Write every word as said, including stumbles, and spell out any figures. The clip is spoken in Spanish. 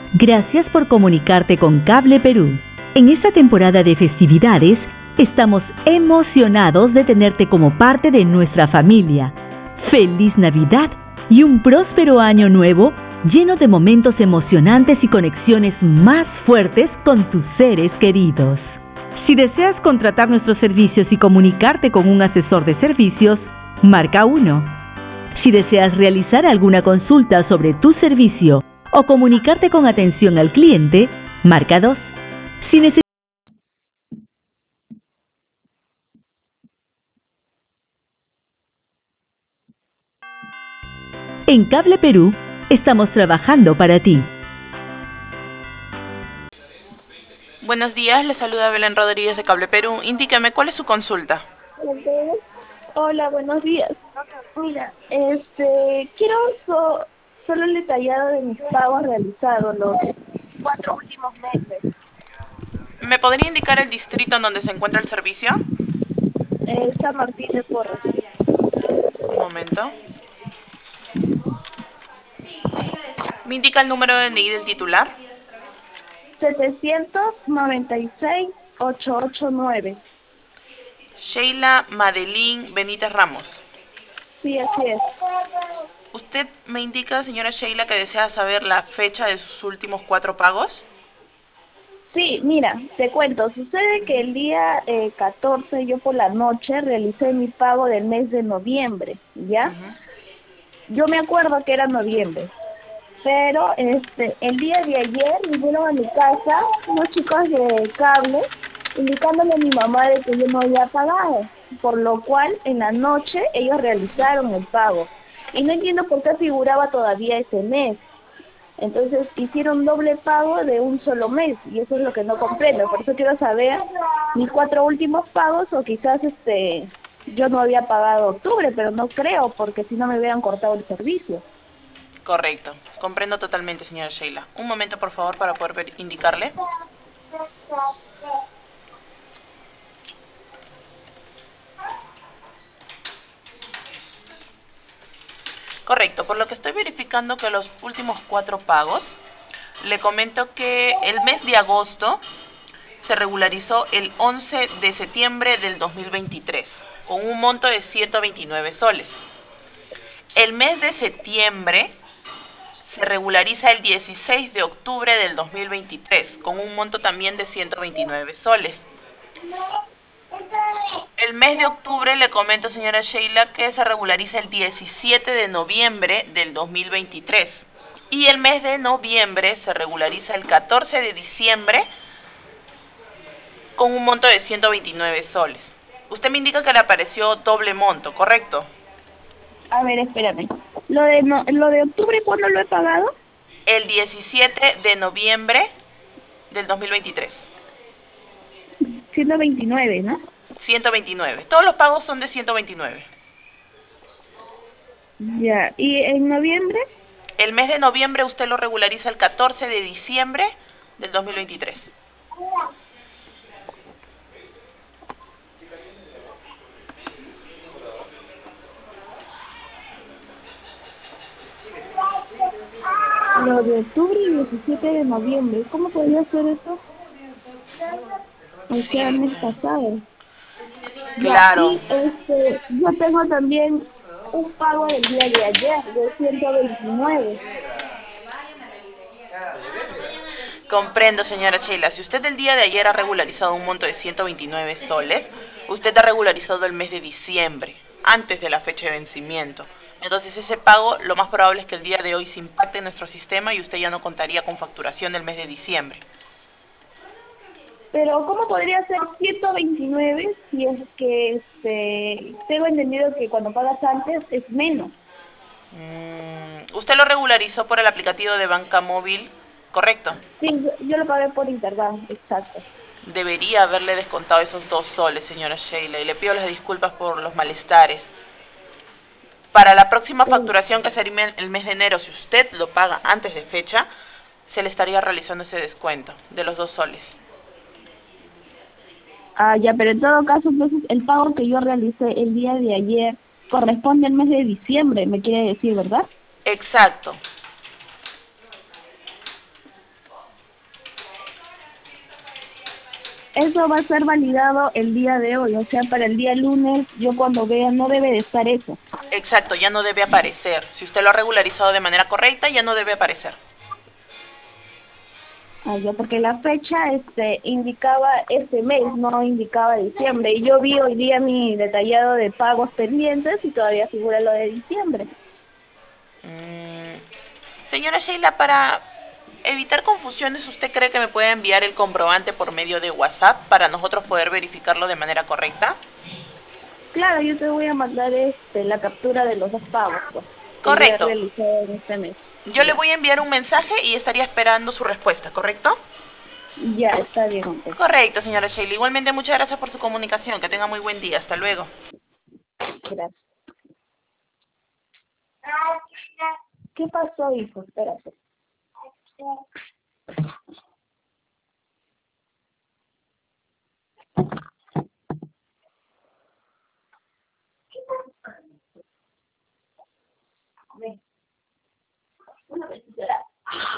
Gracias por comunicarte con Cable Perú. En esta temporada de festividades, estamos emocionados de tenerte como parte de nuestra familia. ¡Feliz Navidad y un próspero año nuevo lleno de momentos emocionantes y conexiones más fuertes con tus seres queridos! Si deseas contratar nuestros servicios y comunicarte con un asesor de servicios, marca uno. Si deseas realizar alguna consulta sobre tu servicio o comunicarte con atención al cliente, marca dos. Si necesitas En Cable Perú, estamos trabajando para ti. Buenos días, le saluda Belén Rodríguez de Cable Perú. Indíqueme, ¿cuál es su consulta? Hola, buenos días. Mira, este, quiero so- solo el detallado de mis pagos realizados los cuatro últimos meses. ¿Me podría indicar el distrito en donde se encuentra el servicio? Eh, San Martín de Porres. Un momento. ¿Me indica el número de N I del titular? setecientos noventa y seis, ochocientos ochenta y nueve. Sheila Madeline Benítez Ramos. Sí, así es. ¿Usted me indica, señora Sheila, que desea saber la fecha de sus últimos cuatro pagos? Sí, mira, te cuento, sucede que el día eh, catorce yo por la noche realicé mi pago del mes de noviembre, ¿ya? Uh-huh. Yo me acuerdo que era noviembre, pero este el día de ayer vinieron a mi casa unos chicos de cable indicándole a mi mamá de que yo no había pagado, por lo cual en la noche ellos realizaron el pago y no entiendo por qué figuraba todavía ese mes. Entonces hicieron doble pago de un solo mes y eso es lo que no comprendo. Por eso quiero saber mis cuatro últimos pagos o quizás este yo no había pagado octubre, pero no creo porque si no me hubieran cortado el servicio. Correcto, comprendo totalmente, señora Sheila. Un momento, por favor, para poder ver, indicarle. Correcto, por lo que estoy verificando que los últimos cuatro pagos, le comento que el mes de agosto se regularizó el once de septiembre del dos mil veintitrés, con un monto de ciento veintinueve soles. El mes de septiembre se regulariza el dieciséis de octubre del dos mil veintitrés, con un monto también de ciento veintinueve soles. El mes de octubre le comento, señora Sheila, que se regulariza el diecisiete de noviembre del dos mil veintitrés. Y el mes de noviembre se regulariza el catorce de diciembre con un monto de ciento veintinueve soles. Usted me indica que le apareció doble monto, ¿correcto? A ver, espérame. Lo de no, lo de octubre, ¿cuándo lo he pagado? El diecisiete de noviembre del dos mil veintitrés. ciento veintinueve, ¿no? ciento veintinueve. Todos los pagos son de ciento veintinueve. Ya. ¿Y en noviembre? El mes de noviembre usted lo regulariza el catorce de diciembre del dos mil veintitrés. Lo de octubre y diecisiete de noviembre. ¿Cómo podría ser eso? O sea, Sí, mes pasado. Ya, claro. y este, yo tengo también un pago del día de ayer de ciento veintinueve. Comprendo, señora Sheila. Si usted el día de ayer ha regularizado un monto de ciento veintinueve soles, usted ha regularizado el mes de diciembre, antes de la fecha de vencimiento. Entonces ese pago, lo más probable es que el día de hoy se impacte en nuestro sistema y usted ya no contaría con facturación del mes de diciembre. Pero ¿cómo podría ser ciento veintinueve si es que este, tengo entendido que cuando pagas antes es menos? Mm, usted lo regularizó por el aplicativo de banca móvil, ¿correcto? Sí, yo, yo lo pagué por interbank, exacto. Debería haberle descontado esos dos soles, señora Sheila, y le pido las disculpas por los malestares. Para la próxima Sí. facturación que sería el mes de enero, si usted lo paga antes de fecha, se le estaría realizando ese descuento de los dos soles. Ah, ya, pero en todo caso, entonces, el pago que yo realicé el día de ayer corresponde al mes de diciembre, me quiere decir, ¿verdad? Exacto. eso va a ser validado el día de hoy, o sea, para el día lunes, yo cuando vea no debe de estar eso. Exacto, ya no debe aparecer. Si usted lo ha regularizado de manera correcta, ya no debe aparecer. Ah, ya, porque la fecha este indicaba este mes, no indicaba diciembre. Y yo vi hoy día mi detallado de pagos pendientes y todavía figura lo de diciembre. Mm, Señora Sheila, para evitar confusiones, ¿usted cree que me puede enviar el comprobante por medio de WhatsApp para nosotros poder verificarlo de manera correcta? Claro, yo te voy a mandar este la captura de los dos pagos pues, que yo he Correcto. realizado en este mes. Yo le Ya, voy a enviar un mensaje y estaría esperando su respuesta, ¿correcto? ya está bien, ok. Correcto, señora Sheila. Igualmente, muchas gracias por su comunicación. Que tenga muy buen día. Hasta luego. Gracias. ¿Qué pasó, hijo? Espérate. Ven. Una vez,